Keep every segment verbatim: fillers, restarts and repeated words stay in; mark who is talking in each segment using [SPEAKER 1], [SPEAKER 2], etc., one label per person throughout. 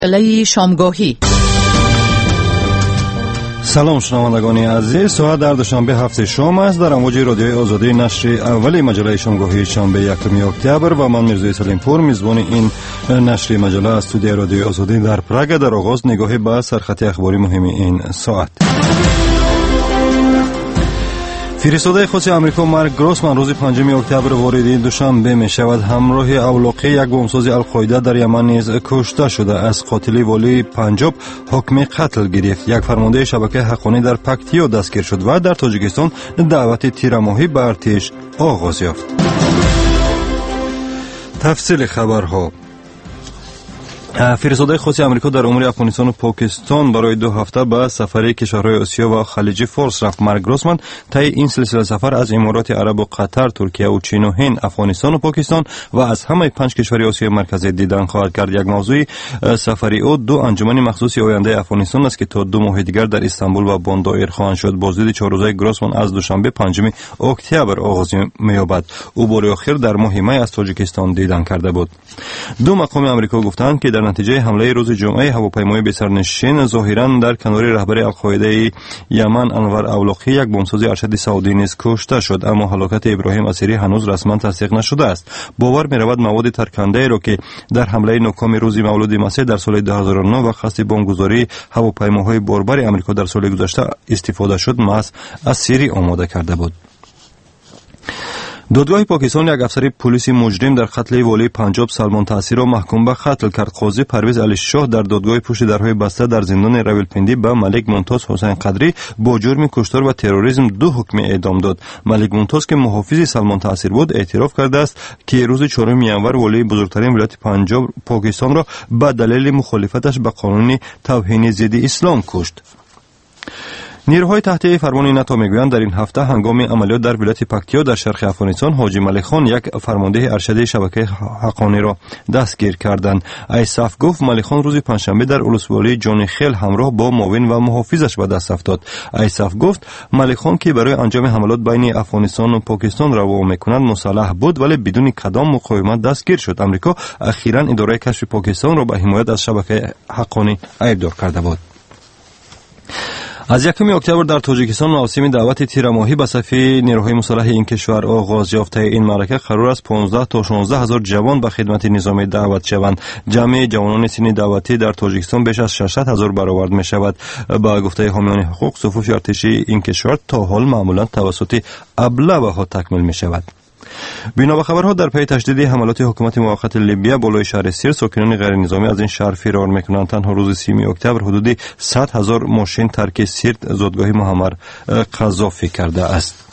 [SPEAKER 1] مجله شامگاهی.
[SPEAKER 2] سلام شنوندگان عزیز، ساعت در دوشنبه هفته شام است. در امواج رادیوی آزادی نشر اولی مجله شامگاهی شنبه یکم اکتبر و من میرزای سلیمپور میزبان این نشر مجله از استودیو رادیوی آزادی در پراگ. در آغاز نگاهی به سرخط اخباری مهم این ساعت. فرستاده خصوصی آمریکا مارک گروسمن روز پنجم اکتبر وارد دوشنبه می شود. همراه اولوقی یک بمبساز القاعده در یمن نیز کشته شده. از قاتل والی پنجاب حکم قتل گرفت. یک فرمانده شبکه حقانی در پکتیا دستگیر شد و در تاجیکستان دعوت تیرماهی به ارتش آغاز یافت. تفصیل خبرها. فرستاده خصوصی آمریکا در امور افغانستان و پاکستان برای دو هفته به سفری کشورهای آسیا و خلیج فارس رفت. مارک گروسمن طی این سلسله سفر از امارات عرب و قطر، ترکیه و چین و هند، افغانستان و پاکستان و از همه پنج کشور آسیای مرکزی دیدن خواهد کرد. یک موضوع سفری او دو انجمن مخصوص آینده افغانستان است که تا دو ماه دیگر در استانبول و بان دایر خواهند شد. بازدید چهار روزه گروسمن از دوشنبه پنجم اکتبر آغاز می‌یابد. او بار آخر در ماه می از تاجیکستان دیدن کرده بود. دو مقام آمریکا گفتند که در نتیجه حمله روز جمعه هواپیمای بسرنشین ظاهرا در کنار رهبر القاعده یمن انور اولوقی یک بمبساز ارشد سعودی نیز کشته شد، اما هلاکت ابراهیم اسیری هنوز رسما تصدیق نشده است. باور می‌رود مواد ترکنده را که در حمله ناکام روز مولود مسیح در سال دو هزار و نه و قصد بمبگذاری هواپیماهای باربر آمریکا در سال گذشته استفاده شد محض اسیری آماده کرده بود. دادگاه پاکستان یک افسر پلیس مجرم در قتل والی پنجاب سلمان تاثیر را محکوم به قتل کرد. قاضی پرویز علی شاه در دادگاه پشت درهای بسته در زندان راولپنڈی به ملک ممتاز حسین قدری با جرم کشتار و تروریسم دو حکم اعدام داد. ملک ممتاز که محافظ سلمان تاثیر بود اعتراف کرده است که روز چهارم ینور والی بزرگترین ولایت پنجاب پاکستان را به دلیل مخالفتش به قانون توهین ضد اسلام کشت. نیروهای تحت فرمان ناتو میگویند در این هفته هنگام عملیات در ولایت پکتیا در شرق افغانستان حاجی ملک خان یک فرمانده ارشد شبکه حقانی را دستگیر کردند. ایساف گفت ملک خان روز پنجشنبه در ولسوالی جان خیل همراه با معاون و محافظش به دست افتاد. ایساف گفت ملک خان که برای انجام حملات بین افغانستان و پاکستان روا میکند مسلح بود ولی بدون کدام مقاومت دستگیر شد. امریکا اخیراً اداره کشف پاکستان را به حمایت از شبکه حقانی ایبدار کرده بود. از یکم اکتبر در تاجیکستان مراسم دعوت تیرماهی به صف نیروهای مسلح این کشور آغاز یافت. این معرکه قرار است پانزده تا شانزده هزار جوان به خدمت نظامی دعوت شوند. جمع جوانان سن دعوتی در تاجیکستان بیش از ششصد هزار برآورد می شود. با گفته حامیان حقوق صفوف ارتشی این کشور تا حال معمولا توسط ابله ها تکمیل می شود. بنا به خبرها در پی تشدید حملات حکومت موقت لیبیا بالای شهر سیر ساکنان غیر نظامی از این شهر فرار میکنند. تنها روز سیوم اکتبر حدود صد هزار ماشین ترک سیرت زادگاه معمر قذافی کرده است.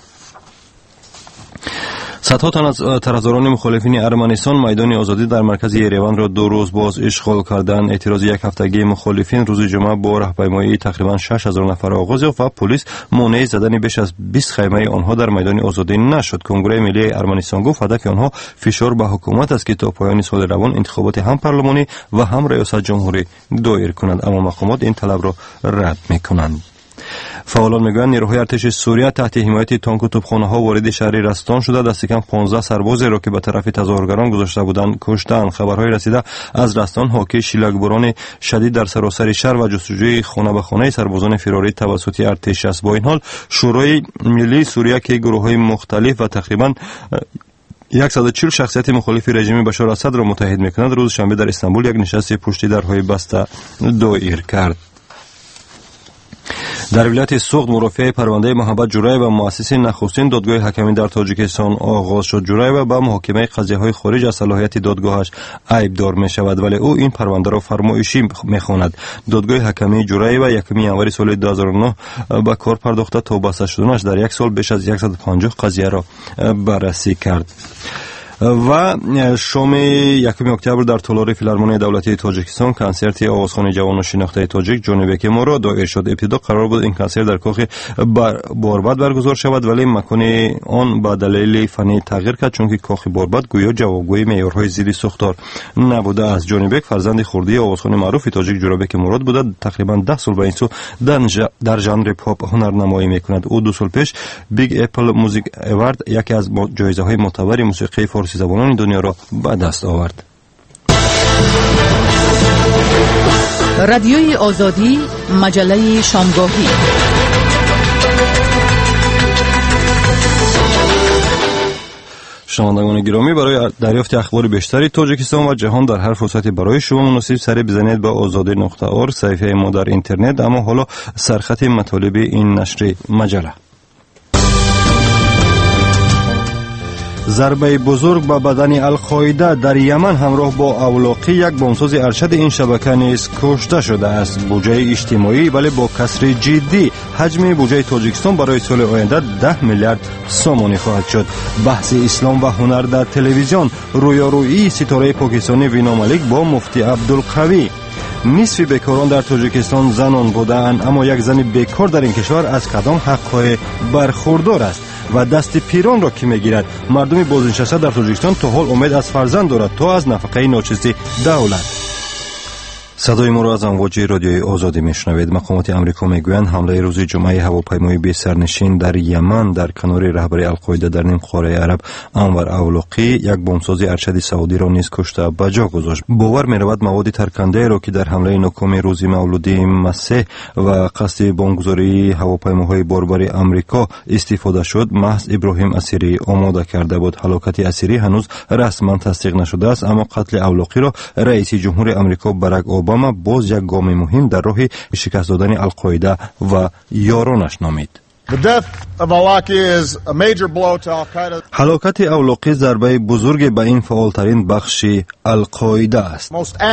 [SPEAKER 2] صدها تن از طرفداران مخالفین ارمنستان میدان آزادی در مرکز یریوان را دو روز باز اشغال کردند. اعتراض یک هفتگی مخالفین روز جمعه با راهپیمایی تقریبا شش هزار نفر آغاز یافت و پلیس مانع زدن بیش از بیست خیمه آنها در میدان آزادی نشد. کنگره ملی ارمنستان گفت هدف آنها فشار به حکومت است که تا پایان سال روان انتخابات هم پارلمانی و هم ریاست جمهوری دایر کنند، اما مقامات این طلب را رد میکنند. فعالان میگویند نیروهای ارتش سوریه تحت حمایت تانک و توپخانه‌ها وارد شهر رستان شده. دست کم پانزده سرباز را که به طرف تظاهرگران گذاشته بودند کشتند. خبرهای رسیده از رستان حاکی شیلک‌باران شدید در سراسر شهر و جستجوی خانه به خانه سربازان فراری توسط ارتش است. با این حال شورای ملی سوریه که گروه‌های مختلف و تقریباً صد و چهل شخصیت مخالف رژیم بشار اسد را متحد می‌کند روز شنبه در استانبول یک نشست پشت درهای بسته دایر کرد. در ولایت سوخت مرافع پرونده محمد جورایو و مؤسس نخستین دادگاه حکمی در تاجیکستان آغاز شد. جورایو به محاکمه قضیه‌های خارج از صلاحیت دادگاهش عیبدار می شود ولی او این پرونده را فرمایشی می‌خواند. دادگاه حکمی جورایو یکم ینور سال دو هزار و نه به کار پرداخته تا بسته شدنش در یک سال بیش از صد و پنجاه قضیه را بررسی کرد. و شام یکم اکتبر در تالار فیلارمونی دولتی تاجیکستان کنسرت آوازخوان جوان و شناخته تاجیک جانبک مرا دایر شد. ابتدا قرار بود این کنسرت در کاخ باربد برگزار شود ولی مکان آن با دلیل فنی تغییر کرد چون که کاخ باربد گویا جوابگوی معیارهای زیر ساختار نبوده است. جانبک فرزند خردی آوازخوان معروف تاجیک جانبک مراد بوده. تقریبا ده سال به این سو در ژانر پاپ هنرنمایی میکند. او دو سال پیش بیگ اپل موزیک اوارد یکی از جایزه‌های معتبر موسیقی فارسی زبانان دنیا را به دست آورد.
[SPEAKER 1] رادیوی آزادی، مجله شامگاهی.
[SPEAKER 2] شنوندگان گرامی، برای دریافت اخبار بیشتری تاجیکستان و جهان در هر فرصتی برای شما مناسب سری بزنید به آزادی نقطه اور، صفحه ما در اینترنت. اما حالا سرخط مطالب این نشر مجله. ضربه بزرگ به بدن القاعده در یمن همراه با اولاقی یک بمبساز ارشد این شبکه نیز کشته شده است. بودجه اجتماعی ولی با کسر جدی. حجم بودجه تاجیکستان برای سال آینده ده میلیارد سومانی خواهد شد. بحث اسلام و هنر در تلویزیون. رویارویی ستاره پاکستانی وینا ملیک با مفتی عبدالقوی. نصف بیکاران در تاجیکستان زنان بودند، اما یک زن بیکار در این کشور از کدام حق‌های برخوردار است و دست پیران را کی میگیرد؟ مردم بازنشسته در تاجیکستان تا حال امید از فرزند دارد تا از نفقه ناچیز دولت. صدای ما را از امواج رادیوی آزادی میشنوید. مقامات آمریکا میگویند حمله روز جمعه هواپیمای بی سرنشین در یمن در کنار رهبر القاعده در نیم قاره عرب انور اولاقی یک بمبساز ارشد سعودی را نیز کشته به جا گذاشت. باور می‌رود مواد ترکنده را که در حمله ناکام روز مولودی مسیح و قصد بمبگذاری هواپیماهای باربر آمریکا استفاده شد محض ابراهیم اسیری آماده کرده بود. هلاکت اسیری هنوز رسما تصدیق نشده است، اما قتل اولاقی را رئیس جمهور آمریکا باراک اوباما باز یک گام مهم در راه شکست دادن القاعده و یارانش نامید. هلاکت اولاقی ضربه بزرگ به این فعالترین بخش القاعده است.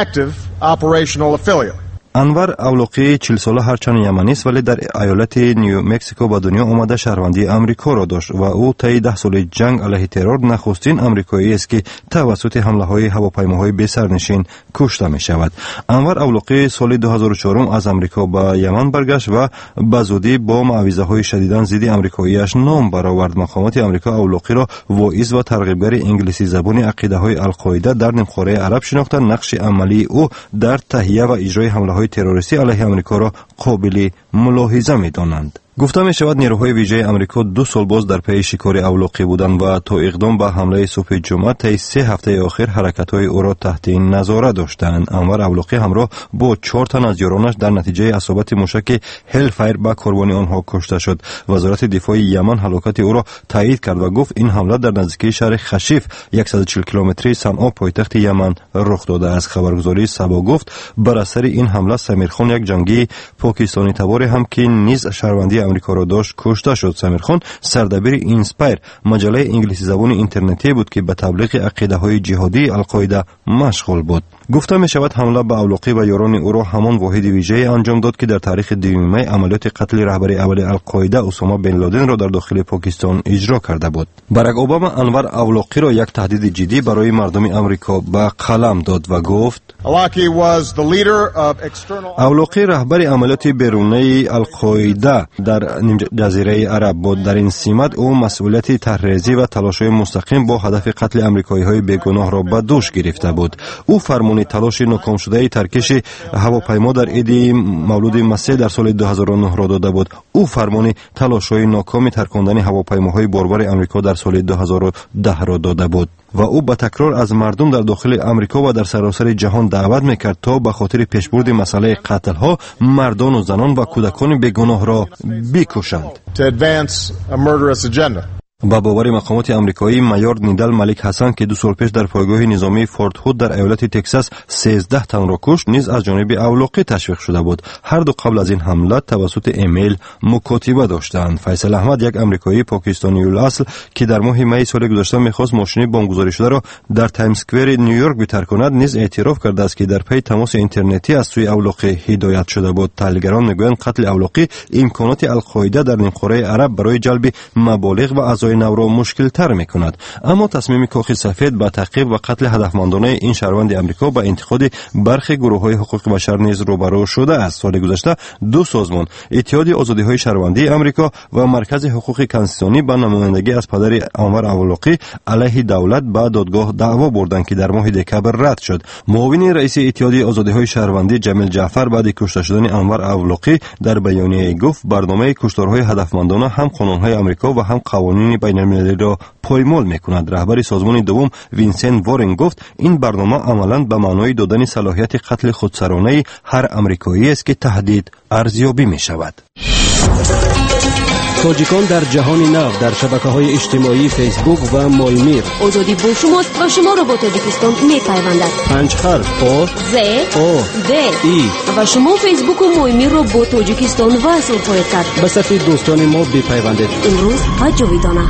[SPEAKER 2] انور اولاقی چهل ساله هرچند یمنی است ولی در ایالت نیو مکزیکو به دنیا آمده شهروندی آمریکا را داشت و او طی ده سال جنگ علیه ترور نخستین آمریکایی است که توسط حمله های هواپیماهای بی سرنشین کشته می شود. انور اولاقی سال دو هزار و چهار از آمریکا به یمن برگشت و به زودی با معاوضه های شدیداً ضد آمریکایی‌اش نام برآورد. مقامات آمریکا اولاقی را واعظ و ترغیبگر انگلیسی زبان عقیده های القاعده در نیم قاره عرب شناختند. نقش عملی او در تهیه و اجرای حمله تروریستی علیه آمریکا را قابل ملاحظه می دانند. گفته می شود نیروهای ویژه آمریکا دو سال باز در پی شکار اولاقی بودند و تا اقدام به حمله صبح جمعه طی سه هفته آخر حرکت‌های او را تحت نظارت داشتند. انور اولاقی همراه با چهار تن از یارانش در نتیجه اصابت موشک هلفایر به قربانی آنها کشته شد. وزارت دفاع یمن هلاکت او را تایید کرد و گفت این حمله در نزدیکی شهر خشیف صد و چهل کیلومتری صنعا پایتخت یمن رخ داده است. خبرگزاری سبا گفت بر اثر این حمله سمیرخان یک جنگی پاکستانی تبار هم که نیز شهروندی آمریکا را داشت کشته شد. سمیرخان سردبیر اینسپایر مجله انگلیسی زبان اینترنتی بود که به تبلیغ عقیده های جهادی القاعده مشغول بود. گفته می شود حمله به اولاقی و یاران او را همان واحد ویژه انجام داد که در تاریخ دوم می عملیات قتل رهبر اول القاعده اسامه بن لادن را در داخل پاکستان اجرا کرده بود. باراک اوباما انور اولاقی را یک تهدید جدی برای مردم آمریکا به قلم داد و گفت اولاقی رهبر عملیات بیرونی القاعده در جزیره عرب بود. در این سمت او مسئولیت طرح‌ریزی و تلاش‌های مستقیم با هدف قتل آمریکایی‌های بیگناه را به دوش گرفته بود. او فرمان تلاش ناکام شده ترکش هواپیما در عید مولود مسیح در سال دو هزار و نه را داده بود. او فرمان تلاش‌های ناکام ترکاندن هواپیماهای باربر آمریکا در سال دو هزار و ده را داده بود و او به تکرار از مردم در داخل آمریکا و در سراسر جهان دعوت میکرد تا به خاطر پیشبرد مسئله قتل‌ها مردان و زنان و کودکان بیگناه را بکشند. با باور مقامات آمریکایی مایور نیدل ملیک حسن که دو سال پیش در پایگاه نظامی فورت هود در ایالت تگزاس سیزده تن را کشت نیز از جانب اولاقی تشویق شده بود. هر دو قبل از این حمله توسط ایمیل مکاتبه داشتند. فیصل احمد یک آمریکایی پاکستانی الاصل که در ماه می سال گذشته می‌خواست ماشین بمبگذاری شده را در تایمز اسکوئر نیویورک بترک کند نیز اعتراف کرده است که در پی تماس اینترنتی از سوی اولاقی هدایت شده بود. تحلیلگران میگویند قتل اولاقی امکانات القاعده در نیم قاره عرب برای جلب مبالغ و اعضای نو را مشکل تر می کند. اما تصمیم کاخ سفید به تعقیب و قتل هدفمندانه این شهروند آمریکا با انتقاد برخی گروه‌های حقوق بشر نیز روبرو شده است. سال گذشته دو سازمان اتحاد آزادی‌های شهروندی آمریکا و مرکز حقوق کنستیتوشنی با نمایندگی از پدر انور اولاقی علیه دولت به دادگاه دعوا بردند که در ماه دکمبر رد شد. معاون رئیس اتحاد آزادی‌های شهروندی جمیل جعفر بعد کشته شدن انور اولاقی در بیانیه گفت برنامه کشتارهای هدفمندانه هم قانون‌های آمریکا و هم قوانین قوانین بین‌المللی را پایمال می‌کند. رهبر سازمان دوم وینسنت وارن گفت این برنامه عملاً به معنای دادن صلاحیت قتل خودسرانه هر آمریکایی است که تهدید ارزیابی می‌شود.
[SPEAKER 3] تاجیکان در جهان نو در شبکه‌های اجتماعی فیسبوک و مایمیر.
[SPEAKER 4] آزادی با شماست و شما را با تاجیکستان می‌پیوندد.
[SPEAKER 3] پنج حرف آ
[SPEAKER 4] ز
[SPEAKER 3] او
[SPEAKER 4] د
[SPEAKER 3] ای
[SPEAKER 4] و شما فیسبوک و مایمیر را با تاجیکستان وصل خواهید کرد.
[SPEAKER 3] به صفحه دوستان ما بپیوندید.
[SPEAKER 4] امروز و جاویدانه.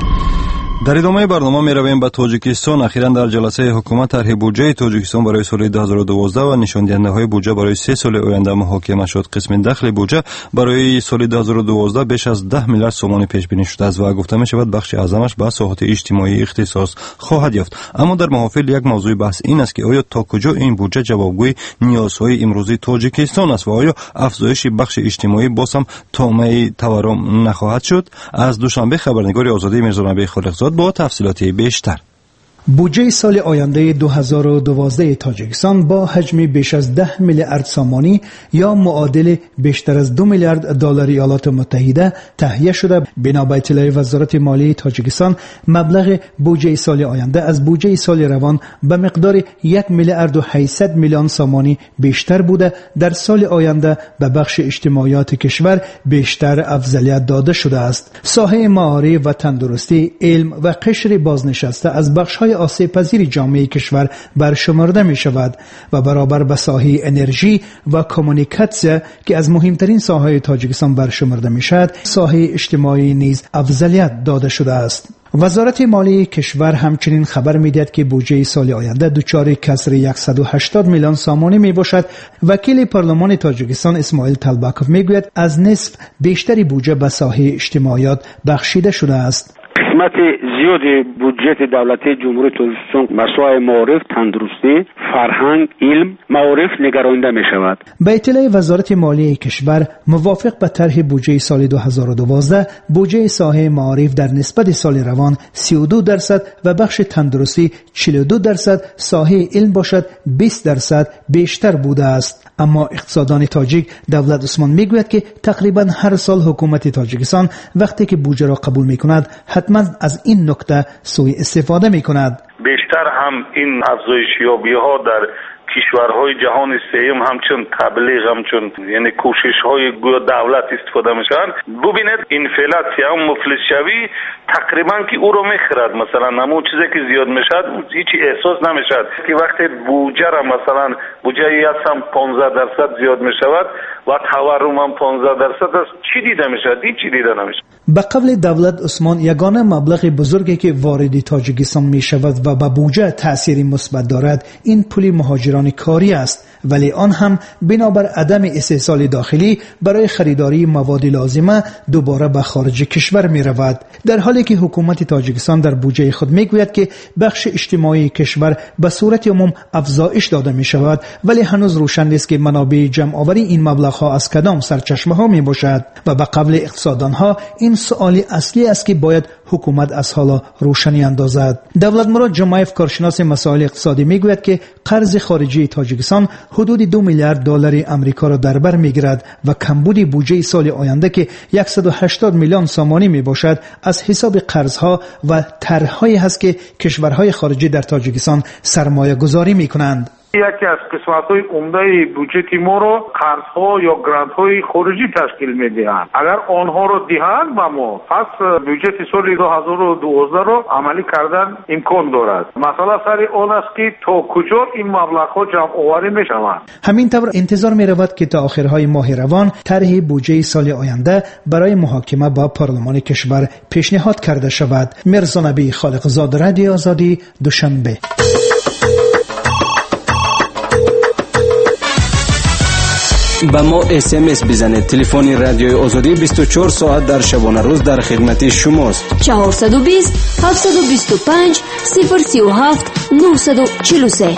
[SPEAKER 2] در ادامه برنامه می رویم به تاجیکستان. اخیراً در جلسه حکومت طرح بودجه تاجیکستان برای سال دو هزار و دوازده و نشان دهنده های بودجه برای سه سال آینده محاکمه شد. قسم دخل بودجه برای سال دو هزار و دوازده بیش از ده میلیارد سوم پیش بینی شده است و گفته می شود بخش اعظمش به ساحات اجتماعی اختصاص خواهد یافت. اما در محافل یک موضوع بحث این است که آیا تا کجا این بودجه جوابگوی نیازهای امروزی تاجیکستان است و آیا افزایش بخش اجتماعی باز هم طامع تورم نخواهد شد؟ از دوشنبه خبرنگار آزادی میرزا نبی خالقزاد با تفصیلات بیشتر.
[SPEAKER 5] بودجه سال آینده دو هزار و دوازده تاجیکستان با حجم بیش از ده میلیارد سامانی یا معادل بیشتر از دو میلیارد دلار ایالات متحده تهیه شده. بنا به اطلاع وزارت مالیه تاجیکستان مبلغ بودجه سال آینده از بودجه سال روان به مقدار یک میلیارد و هشتصد میلیون سامانی بیشتر بوده. در سال آینده به بخش اجتماعیات کشور بیشتر افضلیت داده شده است. ساحه معارف و تندرستی، علم و قشر بازنشسته از بخش‌های آسیب پذیر جامعه کشور برشمرده می شود و برابر به ساحه انرژی و کمونیکاسیون که از مهمترین ساحه تاجیکستان برشمرده می شود، ساحه اجتماعی نیز افضلیت داده شده است. وزارت مالیه کشور همچنین خبر می‌دهد که بودجه سال آینده دچار کسر صد و هشتاد میلیون سامانی می باشد. وکیل پارلمان تاجیکستان اسماعیل طلبکوف میگوید از نصف بیشتری بودجه به ساحه اجتماعیات بخشیده شده است.
[SPEAKER 6] قسمت زیاد بودجه دولتی جمهوری تاجیکستان مسائل معارف، تندرستی، فرهنگ، علم، معارف نگرانیده می شود.
[SPEAKER 5] به اطلاع وزارت مالیه کشور موافق به طرح بودجه سال دو هزار و دوازده بودجه ساحه معارف در نسبت سال روان سی و دو درصد و بخش تندرستی چهل و دو درصد، ساحه علم باشد بیست درصد بیشتر بوده است. اما اقتصاددان تاجیک دولت عثمان میگوید که تقریبا هر سال حکومت تاجیکستان وقتی که بودجه را قبول میکند حتما از این نکته سوء استفاده میکند.
[SPEAKER 7] بیشتر هم این افزایشیابی ها در کشورهای جهان سوم همچون تبلیغ همچون یعنی کوشش های گویا دولت استفاده میشن. ببینید اینفلاسیون مفلس شوی تقریبا که او رو میخرد، مثلا همون چیزی که زیاد میشد هیچ احساس نمیشد که وقتی بودجه را مثلا بودجه هم پانزده درصد زیاد میشود و تورم هم پانزده درصد است، چی دیده میشد؟ هیچ دیده نمیشد.
[SPEAKER 5] به قول دولت عثمان یگانه مبلغ بزرگی که وارد تاجیکستان می شود و به بودجه تأثیری مثبت دارد این پول مهاجران کاری است، ولی آن هم بنابر عدم استحصال داخلی برای خریداری مواد لازمه دوباره به خارج کشور می رود. در حالی که حکومت تاجیکستان در بودجه خود می گوید که بخش اجتماعی کشور به صورت عموم افزایش داده می شود، ولی هنوز روشن نیست که منابع جمع آوری این مبلغ ها از کدام سرچشمه ها می باشد و به قول اقتصاددان ها این سوالی اصلی است که باید حکومت از حالا روشنی اندازد. دولت مراد جمایف کارشناس مسائل اقتصادی میگوید که قرض خارجی تاجیکستان حدود دو میلیارد دلار آمریکا را در بر میگیرد و کمبود بودجه سال آینده که صد و هشتاد میلیون سامانی می باشد از حساب قرضها و طرح‌هایی هست که کشورهای خارجی در تاجیکستان سرمایه گذاری می کنند.
[SPEAKER 8] یکی از قسمت‌های عمده بودجه ما رو قرض‌ها یا گرانت‌های خارجی تشکیل می‌دهند. اگر آنها رو دهند به ما، پس بودجه سال دو هزار و دوازده رو عملی کردن امکان دارد. مسئله سر آن است که تا کجا این مبلغ‌ها جمع‌آوری می‌شوند.
[SPEAKER 5] همین طور انتظار می‌رود که تا آخرهای ماه روان طرح بودجه سال آینده برای محاکمه با پارلمان کشور پیشنهاد کرده شود. میرزا نبی خالقزاد، رادیو آزادی، دوشنبه.
[SPEAKER 3] با ما اس ام اس بزنید. تلفن رادیو آزادی بیست و چهار ساعت در شبانه روز در خدمت شماست.
[SPEAKER 4] چهارصد و بیست هفتصد و بیست و پنج صفر سی و هفت نهصد و چهل و سه.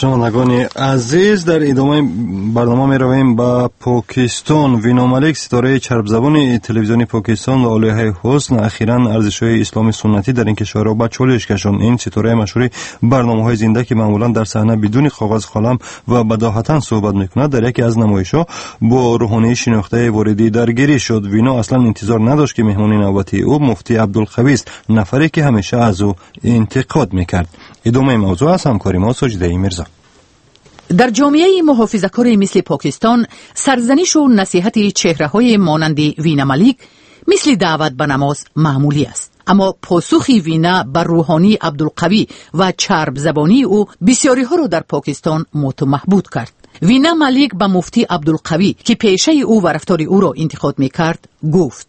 [SPEAKER 2] شنوندگان عزیز، در ادامه برنامه می رویم با پاکستان. وینا ملیک ستاره چرب زبان تلویزیونی پاکستان و عالیه حسن اخیراً ارزش‌های اسلامی سنتی در این کشور را به چالش کشاند. این ستاره مشهور برنامه‌های زنده که معمولاً در صحنه بدون کاغذ قلم و بداهتاً صحبت می‌کند، در یکی از نمایش‌ها با روحانی شناخته واردی درگیری شد. وینا اصلاً انتظار نداشت که مهمانی نوبتی او مفتی عبدالقوی است، نفری که همیشه از او انتقاد می‌کرد. ادامه موضوع از همکاری ما سجده میرزا.
[SPEAKER 1] در جامعه محافظه‌کار مثل پاکستان، سرزنش و نصیحت چهره‌های مانند وینا ملیک مثل دعوت به نماز معمولی است. اما پاسخی وینا بر روحانی عبدالقوی و چرب زبانی او بسیاری ها را در پاکستان متمحبود کرد. وینا ملیک به مفتی عبدالقوی که پیشه او و رفتار او را انتقاد می‌کرد گفت: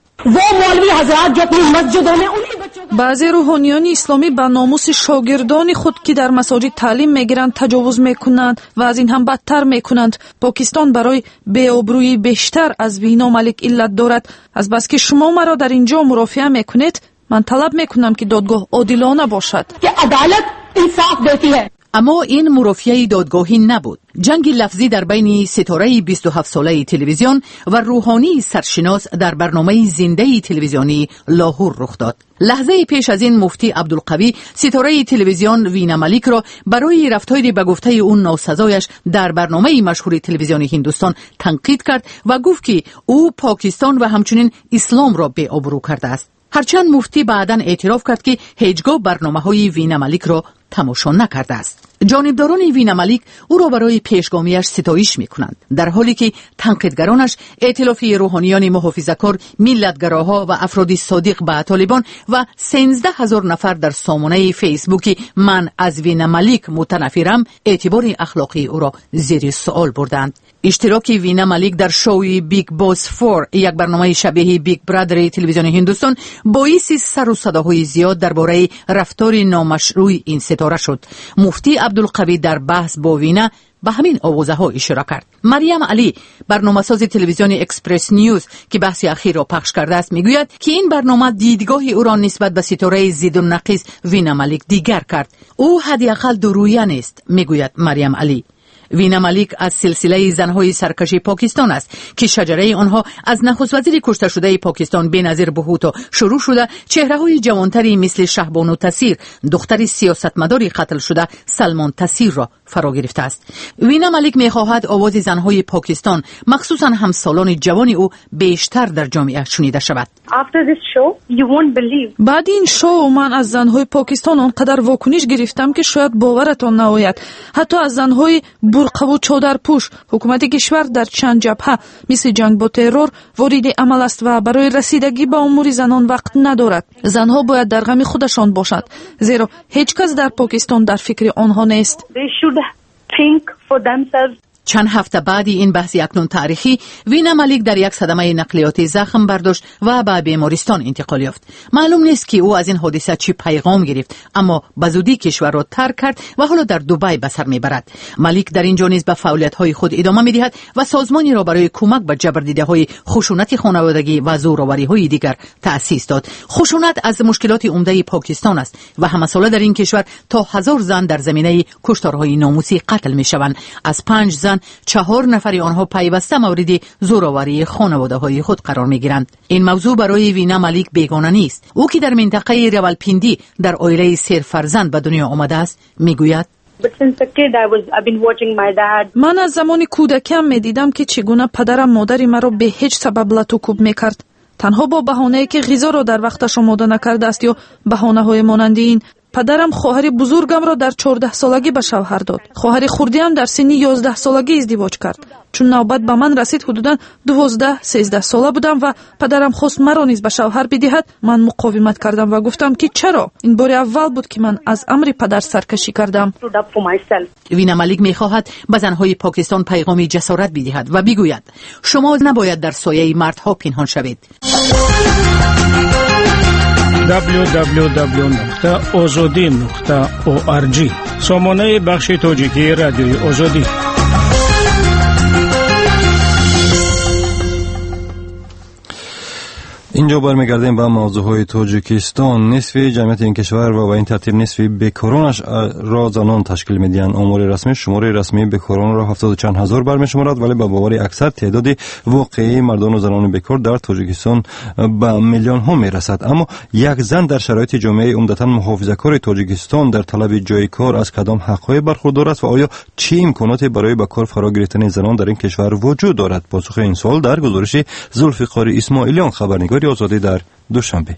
[SPEAKER 9] بعضی روحانیان اسلامی به ناموس شاگردان خود که در مساجد تعلیم میگیرند تجاوز میکنند و از این هم بدتر میکنند. پاکستان برای بی‌آبرویی بیشتر از وینا ملیک علت دارد. از بس که شما مرا در اینجا مرافعه میکنید، من طلب میکنم که دادگاه عادلانه باشد که عدالت انصاف دیتی ہے.
[SPEAKER 1] اما این مرافعه دادگاهی نبود. جنگ لفظی در بین ستاره بیست و هفت ساله تلویزیون و روحانی سرشناس در برنامه زنده تلویزیونی لاهور رخ داد. لحظه پیش از این مفتی عبدالقوی ستاره تلویزیون وینا ملیک را برای رفتاری به گفته اون ناسزایش در برنامه مشهور تلویزیونی هندوستان تنقید کرد و گفت که او پاکستان و همچنین اسلام را بی‌آبرو کرده است. هرچند مفتی بعداً اعتراف کرد که هیچگاه برنامه‌های وینا ملیک را تماشا نکرده است. جانبداران وینا ملیک او را برای پیشگامیش ستایش می‌کنند، در حالی که تنقیدگرانش ائتلاف روحانیان محافظه‌کار، ملتگراها و افراد صادق به طالبان و سیزده هزار نفر در سامانه فیسبوک من از وینا ملیک متنفرم اعتبار اخلاقی او را زیر سوال بردند. اشتراک وینا ملیک در شوی بیگ باس فور، یک برنامه شبیه بیگ برادر تلویزیون هندوستان، باعث سر و صداهای زیاد درباره رفتار نامشروع این ستاره شد. مفتی عبدالقوی در بحث با وینا به همین آوازه ها اشاره کرد. مریم علی، برنامه‌ساز تلویزیون اکسپرس نیوز که بحث اخیر را پخش کرده است، میگوید که این برنامه دیدگاه او را نسبت به ستاره ضد النقیض وینا ملیک دیگر کرد. او حداقل دورویه نیست، میگوید مریم علی. وینا ملیک از سلسله زنهای سرکش پاکستان است که شجره آنها از نخست وزیر کشته شده پاکستان بینظیر بهوتو شروع شده چهره‌های جوانتری مثل شهبانو تاثیر، دختر سیاستمداری قتل شده سلمان تاثیر را فرا گرفته است. وینا ملیک می‌خواهد آواز زنهای پاکستان، مخصوصاً همسالان جوان او، بیشتر در جامعه شنیده شود.
[SPEAKER 9] بعد این شو من از زنهای پاکستان آنقدر واکنش گرفتم که شاید باورتان نآید. حتی از زنهای برقه و چادر پوش. حکومت کشور در چند جبهه مثل جنگ با ترور وارد عمل است و برای رسیدگی به امور زنان وقت ندارد. زنها باید در غم خودشان باشند، زیرا هیچ کس در پاکستان در فکر آنها نیست.
[SPEAKER 1] چند هفته بعد این بحث اکنون تاریخی، وینا ملیک در یک صدمه نقلیاتی زخم برداشت و به بیمارستان انتقال یافت. معلوم نیست که او از این حادثه چی پیغام گرفت، اما به زودی کشور را ترک کرد و حالا در دبی به سر میبرد. ملیک در اینجا نیز به فعالیت‌های خود ادامه میدهد و سازمانی را برای کمک به جبردیده‌های خشونت خانوادگی و زورآوری‌های دیگر تأسیس داد. خشونت از مشکلات عمده پاکستان است و همه ساله در این کشور تا هزار زن در زمینه کشتارهای ناموسی قتل میشوند. از پنج زن چهار نفری آنها پیوسته مورد زورآوری خانواده‌های خود قرار می‌گیرند. این موضوع برای وینا ملیک بیگانه نیست. او که در منطقه راولپیندی در عائله سه فرزند به دنیا آمده است، میگوید:
[SPEAKER 9] من از زمان کودکیم می‌دیدم که چگونه پدرم مادری مرا به هیچ سبب لط و کوب می‌کرد، تنها با بهانه‌ای که غذا را در وقتش آماده نکرده است یا بهانه‌های مانند این. پدرم خواهر بزرگم را در چهارده سالگی به شوهر داد. خواهر خردیم در سن یازده سالگی ازدواج کرد. چون نوبت به من رسید حدوداً دوازده سیزده ساله بودم و پدرم خواست مرا نیز به شوهر بدهد، من مقاومت کردم و گفتم که چرا؟ این بار اول بود که من از امر پدر سرکشی کردم.
[SPEAKER 1] وینا ملیک می‌خواهد به زن‌های پاکستان پیغامی جسارت بدهد و بگوید شما نباید در سایه مردها پنهان شوید.
[SPEAKER 10] دبلیو دبلیو دبلیو نقطه آزادی نقطه او آر جی سامانه بخش تاجیکی رادیوی آزادی.
[SPEAKER 2] اینجا برمیگردیم به موضوع تاجیکستان. نصف جمعیت این کشور و به این ترتیب نصف بیکارانش را زنان تشکیل میدهند. آمار رسمی شماره رسمی بیکاران را هفتاد و چند هزار برمیشمارد، ولی به باور اکثر تعداد واقعی مردان و زنان بیکار در تاجیکستان به میلیون ها میرسد. اما یک زن در شرایط جامعه عمدتاً محافظه‌کار تاجیکستان در طلب جای کار از کدام حق‌های برخوردار است و آیا چه امکاناتی برای به کار فرا گرفتن زنان در این کشور وجود دارد؟ پاسخ این سوال در گزارش زلفقار اسماعیلیان، خبرنگار آزادی در دوشنبه.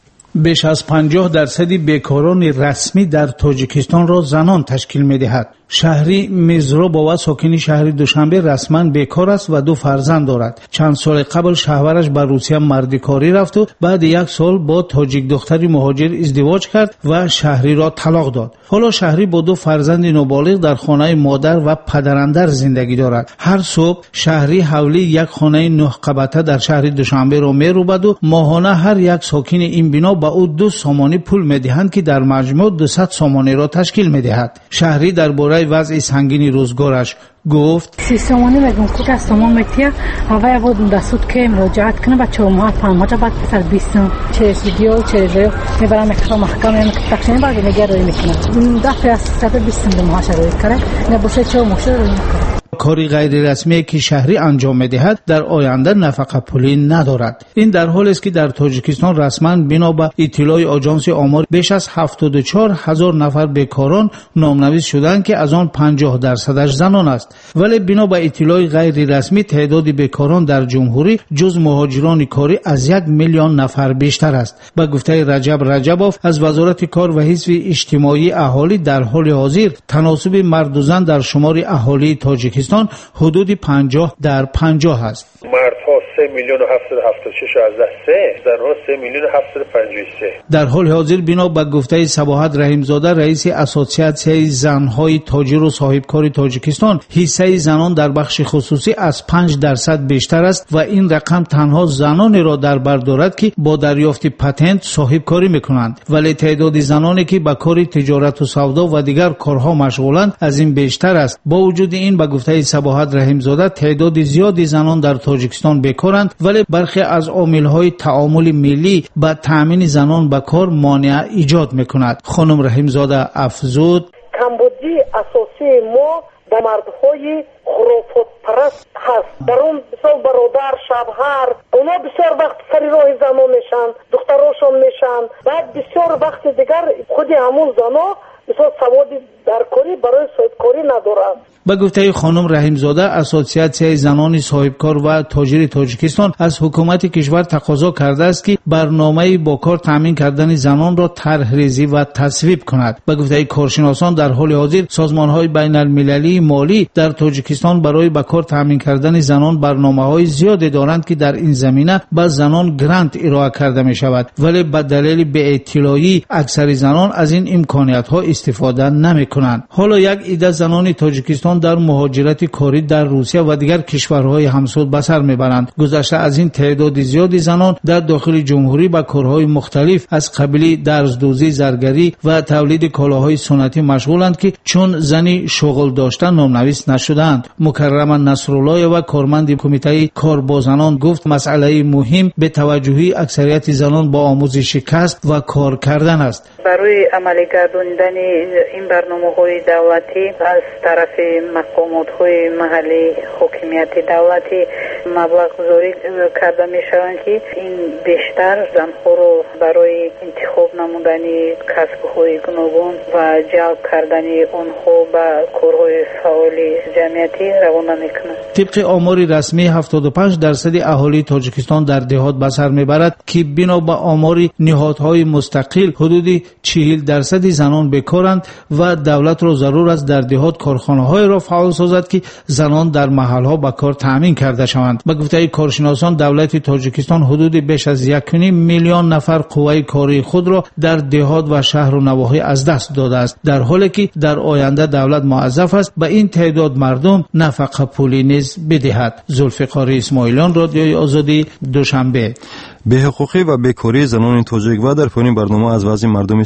[SPEAKER 11] بیش از پنجاه درصد بیکاران رسمی در تاجیکستان را زنان تشکیل می‌دهد. شهری میزروباوا ساکن شهر دوشنبه رسما بیکار است و دو فرزند دارد. چند سال قبل شوهرش به روسیه مردکاری رفت و بعد یک سال با تاجیک دختری مهاجر ازدواج کرد و شهری را طلاق داد. حالا شهری با دو فرزند نابالغ در خانه مادر و پدراندر زندگی دارد. هر صبح شهری حوالی یک خانه نه قبطه در شهر دوشنبه را میروبد و ماهانه هر یک ساکن این بنا به او دو سامانی پول میدهند که در مجموع دویست سامانی را تشکیل میدهد. شهری درباره وضع سنگین روزگارش گفت:
[SPEAKER 12] سی سامانی میگم که از تمام میتیه هوای بود دستود که مراجعت کنه بچه ما پنج تا بعد سر بیست چه ویدیو چه ریو میبرم که محکمه تقسیم بعد نگرانی میکنه دفعه از صد و بیست محاسبه کرده نه بوشه چه مشکل میکنه.
[SPEAKER 11] کاری غیر رسمی که شهری انجام می‌دهد در آینده نفقه پولی ندارد. این در حالی است که در تاجیکستان رسما بنا به اطلاع آژانس آمار بیش از هفتاد و چهار هزار نفر بیکاران نامنویس شدند که از آن پنجاه درصدش زنان است. ولی بنا به اطلاع غیر رسمی تعداد بیکاران در جمهوری جز مهاجران کاری از یک میلیون نفر بیشتر است. به گفته رجب رجبوف از وزارت کار و حزب اجتماعی اهالی در حال حاضر تناسب مرد و زن در شمار اهالی تاجیکستان حدود پنجاه در پنجاه است.
[SPEAKER 13] مردها سه میلیون و هفتصد و هفتاد و شش از سه، زنها سه میلیون و هفتصد و پنجاه و سه.
[SPEAKER 11] در حال حاضر بنا به گفته صباحت رحیمزاده رئیس اسوسیاسیون زنهای تاجر و صاحبکار تاجیکستان، حصه زنان در بخش خصوصی از پنج درصد بیشتر است و این رقم تنها زنانی را در بر دارد که با دریافت پتنت صاحبکاری میکنند، ولی تعداد زنانی که به کار تجارت و سودا و دیگر کارها مشغولند از این بیشتر است. با وجود این به گفته صباحت رحیمزاده تعداد زیادی زنان در تاجیکستان بیکارند، ولی برخی از عامل‌های تعامل ملی به تأمین زنان به کار مانع ایجاد می‌کند. خانم رحیمزاده افزود:
[SPEAKER 14] کمبودی اساسی ما در مردهای خرافات پرست هست. در اون بسیار برادر شوهر اونا بسیار وقت سر راه زنان میشن، دختراشون میشن، بعد بسیار وقت دیگر خود همون زنا بسیار سوادی در کاری برای صاحبکاری ندارند.
[SPEAKER 11] به گفته خانم رحیمزاده اسوسیاسیون زنان صاحبکار و تاجر تاجیکستان از حکومت کشور تقاضا کرده است که برنامه با کار تامین کردن زنان را طرح ریزی و تصویب کند. به گفته کارشناسان در حال حاضر سازمان‌های بین المللی مالی در تاجیکستان برای با کار تامین کردن زنان برنامه‌های زیادی دارند که در این زمینه به زنان گرانت ارائه کرده می شود، ولی به دلیل بی‌اطلاعی اکثر زنان از این امکانات‌ها استفاده نمی‌کنند. حالا یک عده زنان تاجیکستان در مهاجرت کاری در روسیه و دیگر کشورهای همسود به سر میبرند. گذشته از این تعداد زیادی زنان در داخل جمهوری به کارهای مختلف از قبیل درزدوزی، زرگری و تولید کالاهای سنتی مشغولند که چون زنی شغل داشتن نامنویس نشدند. مکرم نصرالله و کارمند کمیته کار با زنان گفت مسئله مهم به توجهی اکثریت زنان با آموزش کسب و کار کردن است.
[SPEAKER 15] برای عملی گرداندن این برنامه‌های دولتی از طرف مقامات‌های محلی حاکمیت دولتی مبلغ گذاری کرده می‌شوند که این بیشتر زنها رو برای انتخاب نمودن کسب‌های گوناگون و جلب کردن آنها به کارهای فعال جمعیتی روانه می‌کنند.
[SPEAKER 11] طبق آمار رسمی هفتاد و پنج درصد اهالی تاجیکستان در دهات به سر میبرد که بنا به آمار نهادهای مستقل حدود چهل درصد زنان بیکارند و دولت را ضرور است در دهات کارخانه‌های را فعال سازد که زنان در محل‌ها به کار تامین کرده شوند. به گفته کارشناسان دولت تاجیکستان حدود بیش از یک میلیون نفر قوه کاری خود را در دهات و شهر و نواحی از دست داده است، در حالی که در آینده دولت موظف است به این تعداد مردم نفقه پولی نیز بدهد. زلفقار اسماعیلیان، رادیوی آزادی، دوشنبه.
[SPEAKER 2] بی‌حقوقی و بیکاری زنان تاجیک و در پایان برنامه از وضع مردم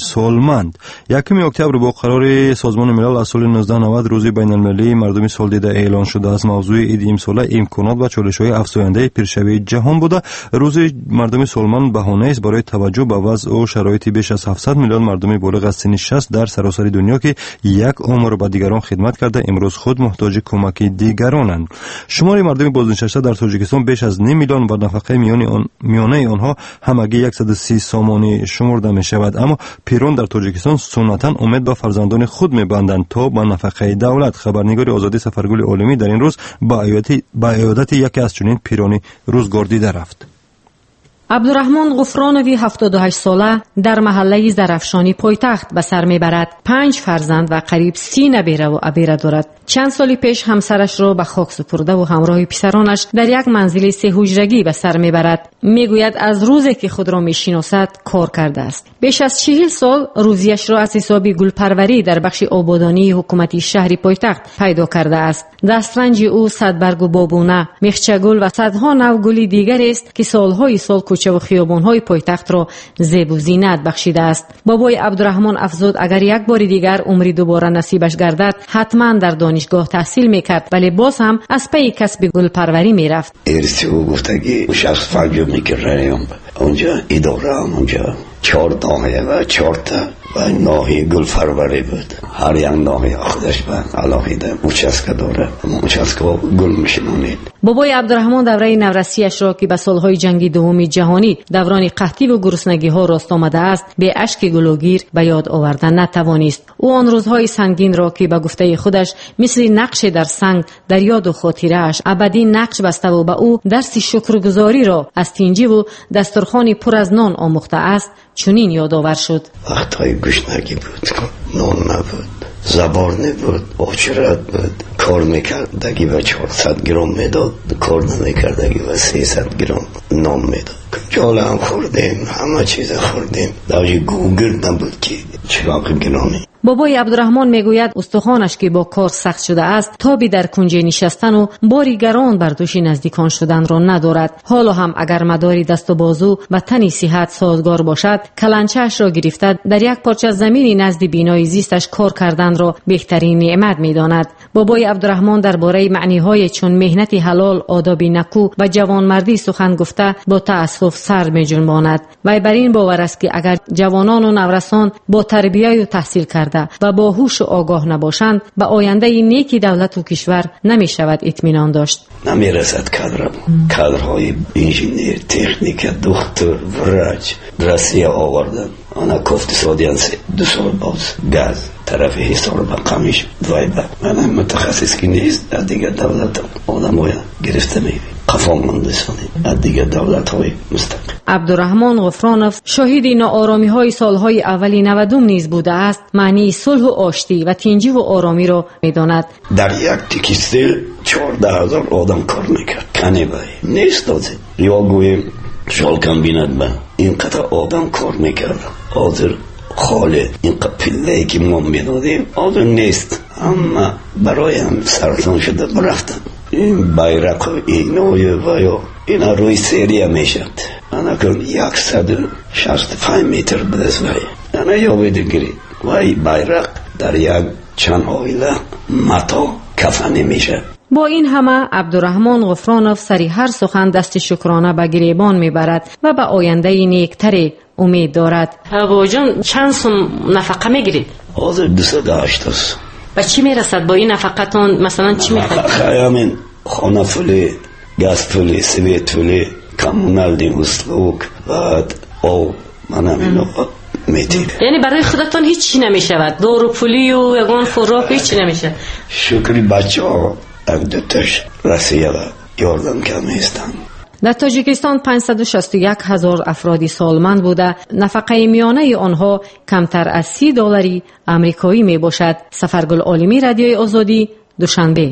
[SPEAKER 2] سالمند. یکم اکتبر با قرار سازمان ملل از سال نوزده نود روز بین المللی مردم سال دیده اعلان شده از موضوع عید امسال امکانات و چالش‌های افزاینده پیشروی جهان بوده. روز مردم سالمند بهانه است برای توجه به وضع و شرایط بیش از هفتصد میلیون مردم بالغ از سن شصت در سراسر دنیا که یک عمر به دیگران خدمت کرده امروز خود محتاج کمک دیگرانند. شمار مردم بازنشسته در تاجیکستان بیش از نیم میلیون و نفقه میان آن میانه آنها همگی صد و سی سامانی شمرده می شود. اما پیران در تاجیکستان سنتا امید به فرزندان خود می‌بندند تا به نفقه دولت. خبرنگار آزادی سفرگل عالمی در این روز با عیادت یکی از چنین پیرانی روزگار دیده رفت.
[SPEAKER 16] عبدالرحمن غفرانوی هفتاد و هشت ساله در محله زرافشانی پایتخت به سر میبرد. پنج فرزند و قریب سی نبیره و عبیره دارد. چند سالی پیش همسرش را به خاک سپرده و همراه پسرانش در یک منزل سه حجرگی به سر میبرد. میگوید از روزی که خود را میشناسد کار کرده است. بیش از چهل سال روزیش را از حساب گلپروری در بخش آبادانی حکومتی شهری پایتخت پیدا کرده است. دسترنج او صدبرگ و بابونه، میخچه گل و صدها نوع گل دیگر است که سالهای سال کوچه و خیابان‌های پایتخت را زیب و زینت بخشیده است. بابای عبدالرحمن افزود اگر یک بار دیگر عمری دوباره نصیبش گردد حتما در دانشگاه تحصیل میکرد، ولی باز هم از پی کسب گل پروری میرفت.
[SPEAKER 17] ارسی او گفته که شخص فجر میکرد اونجا اداره هم اونجا چهار ناحیه و چهار تا و ناحیه گل پروری بود. هر یک ناحیه خودش به علاقه موچسکه داره، موچسکه گل میشنونید.
[SPEAKER 16] بابای عبدالرحمن دوره نورسیش را که به سالهای جنگ دوم جهانی دوران قحطی و گرسنگی ها راست آمده است به اشک گلوگیر به یاد آوردن نتوانست. او آن روزهای سنگین را که به گفته خودش مثل نقش در سنگ در یاد و خاطره اش ابدی نقش بسته و به او درس شکرگزاری را از تینجی و دسترخوان پر از نان آموخته است چنین یادآور شد.
[SPEAKER 17] وقتهای گشنگی بود، نان نبود، زبار نبود، آچرت بود، کار میکردگی و چهارصد گرم میداد، کار نمیکردگی و سیصد گرم نان میداد. جاله هم خوردیم، همه چیز خوردیم، داجی گوگرد نبود که چراغ گرانی.
[SPEAKER 16] بابای عبدالرحمن میگوید استخوانش که با کار سخت شده است تابی در کنجه نشستن و باری گران بر دوش نزدیکان شدن را ندارد. حالا هم اگر مداری دست و بازو و تنی صحت سازگار باشد کلنچه‌اش را گرفته در یک پارچه زمین نزد بینای زیستش کار کردن را بهترین نعمت میداند. بابای عبدالرحمن درباره معنی‌های چون مهنت حلال، آداب نکو و جوانمردی سخن گفته با تأسف سر می‌جنباند. وی بر این باور است که اگر جوانان و نورسان با تربیت و تحصیل کرده و با هوش و آگاه نباشند به آینده نیکی دولت و کشور نمی شود اطمینان داشت.
[SPEAKER 17] نمی رسد کادر کادرهای انجینیر، تکنیک، دکتر، وراج درسیه آوردن. آنها کفت سودیانسی دو سال باز گاز طرف حساب قمیش دوایده. من متخصص که نیست از دیگر دولت آدم های گرفته میبین قفام مندسانی از دیگر دولت های مستقل.
[SPEAKER 16] عبدالرحمن غفرانوف شاهد ناآرامی های سالهای اولی نودم نیز بوده است. معنی صلح و آشتی و تینجی و آرامی را میداند.
[SPEAKER 17] در یک تکستیل چهارده هزار آدم کار میکرد. کنی بایی نیست دازه یا گویم شال کم بیند با اینقدر آدم کار میکرد. حاضر خاله اینقدر پله که ما میدادیم حاضر نیست، اما برای هم سرطان شده برفتن. این بیرق و این آیه و یا این روی سریع میشد. انا کن یکصد و شصت و پنج متر بدست وی انا یا بیدگیری وی بیرق در یک چند آیله متا کفنی میشه.
[SPEAKER 16] با این همه عبدالرحمن غفرانوف سری هر سخن دست شکرانه به گریبان میبرد و به آینده نیکتری امید دارد. بابا جان چند سوم نفقه میگیرید؟
[SPEAKER 17] حاضر دویست و هشتاد.
[SPEAKER 16] با چی میرسد با این نفقتون؟ مثلا چی میخواید؟
[SPEAKER 17] خیامین خانه فلی، گاز فلی، سویت فلی، کمونال دی مسلوک بعد او منم اینو میتیر.
[SPEAKER 16] یعنی برای خودتون هیچی نمیشود؟ دور و پولی و یگان خوراک هیچی نمیشه؟
[SPEAKER 17] شکری بچه ها اگ دوتش رسیه و یاردم کم هستن.
[SPEAKER 16] در تاجیکستان پانصد و شصت و یک هزار افرادی سالمند بوده. نفقه میانه آنها کمتر از سی دلاری امریکایی می باشد. سفرگل عالمی رادیوی آزادی دوشنبه.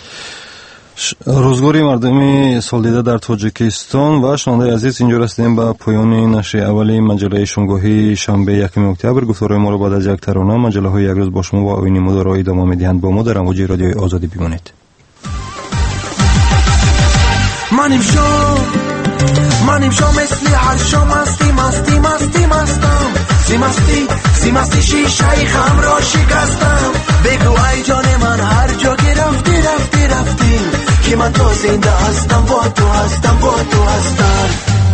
[SPEAKER 2] روزگاری مردمی سالدیده در تاجیکستان و شنونده عزیز اینجا رسیدیم به پایان نشر اولی مجله شنگاهی شنبه یکم اکتبر. گفتارهای ما را بعد از یک ترانه مجله های یک روز با شما و آیین مدار ادامه میدهند. با ما در امواج رادیوی آزادی بمانید.
[SPEAKER 18] من امشب منیم شو مثلی هر شو مستی مستی مستی مستم سی مستی سی مستی شیشه خم را شکستم بگو ای جان من هر جا که رفتی رفتی رفتی که من تو زنده هستم با تو هستم با تو هستم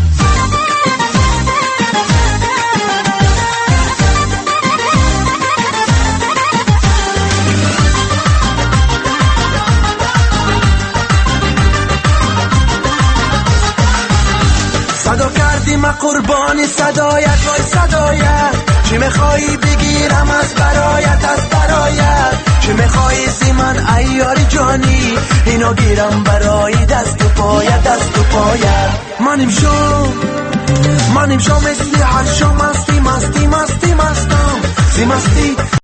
[SPEAKER 18] صدا کردی من قربانی صدایت وای صدایت چی میخوایی بگیرم از برایت از برایت چی میخوایی زی من ایاری جانی اینو گیرم برای دست و پایت دست و پایت منیم شو منیم شو مثلی هر شو مستی مستی مستی مستم سی مستی